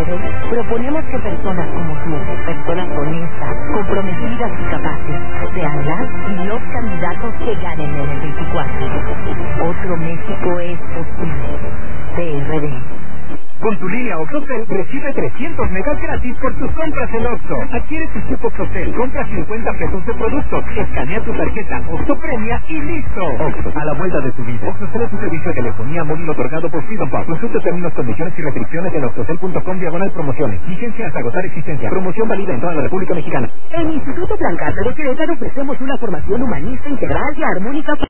RD proponemos que personas como tú, personas honestas, comprometidas y capaces, sean las y los candidatos que ganen en el 24. Otro México es posible. PRD. Con tu línea OXXOCEL recibe 300 megas gratis por tus compras en Oxxo. Adquiere tu chip OXXOCEL, compra 50 pesos de productos, escanea tu tarjeta Oxxo Premia y listo. Oxxo, a la vuelta de tu vida. OXXOCEL es un servicio de telefonía móvil otorgado por Freedom Pub. Consulta términos, condiciones y restricciones en oxxocel.com/promociones. Vigencia hasta agotar existencia. Promoción válida en toda la República Mexicana. En Instituto Blancarte de Querétaro ofrecemos una formación humanista, integral y armónica